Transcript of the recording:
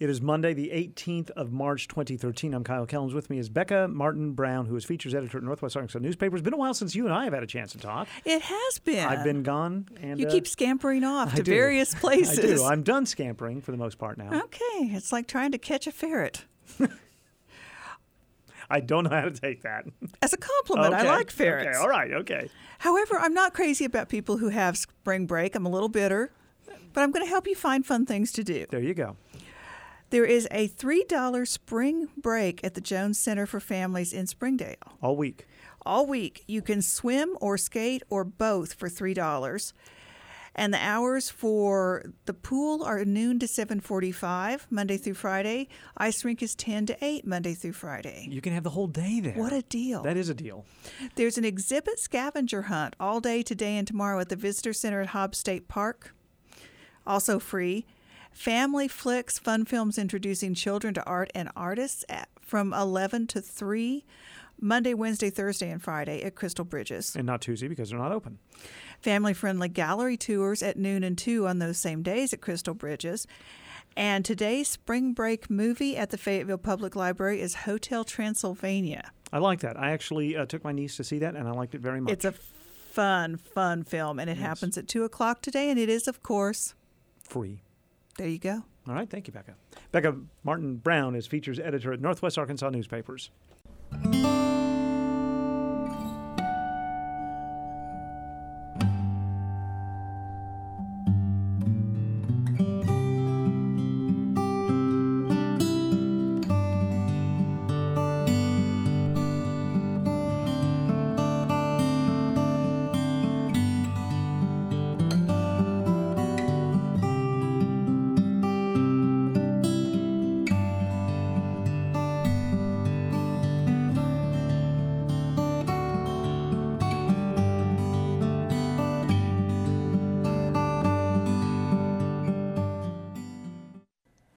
It is Monday, the 18th of March, 2013. I'm Kyle Kellums. With me is Becca Martin Brown, who is features editor at Northwest Arkansas Newspaper. It's been a while since you and I have had a chance to talk. It has been. I've been gone. And you keep scampering off to various places. I do. I'm done scampering for the most part now. Okay. It's like trying to catch a ferret. I don't know how to take that. As a compliment. Okay. I like ferrets. Okay. All right. Okay. However, I'm not crazy about people who have spring break. I'm a little bitter, but I'm going to help you find fun things to do. There you go. There is a $3 spring break at the Jones Center for Families in Springdale. All week. All week. You can swim or skate or both for $3. And the hours for the pool are noon to 7:45, Monday through Friday. Ice rink is 10 to 8, Monday through Friday. You can have the whole day there. What a deal. That is a deal. There's an exhibit scavenger hunt all day today and tomorrow at the Visitor Center at Hobbs State Park. Also free. Family Flicks, fun films introducing children to art and artists from 11 to 3, Monday, Wednesday, Thursday, and Friday at Crystal Bridges. And not Tuesday because they're not open. Family-friendly gallery tours at noon and 2 on those same days at Crystal Bridges. And today's spring break movie at the Fayetteville Public Library is Hotel Transylvania. I like that. I actually took my niece to see that, and I liked it very much. It's a fun film, and it happens at 2 o'clock today, and it is, of course, free. There you go. All right. Thank you, Becca. Becca Martin Brown is features editor at Northwest Arkansas Newspapers.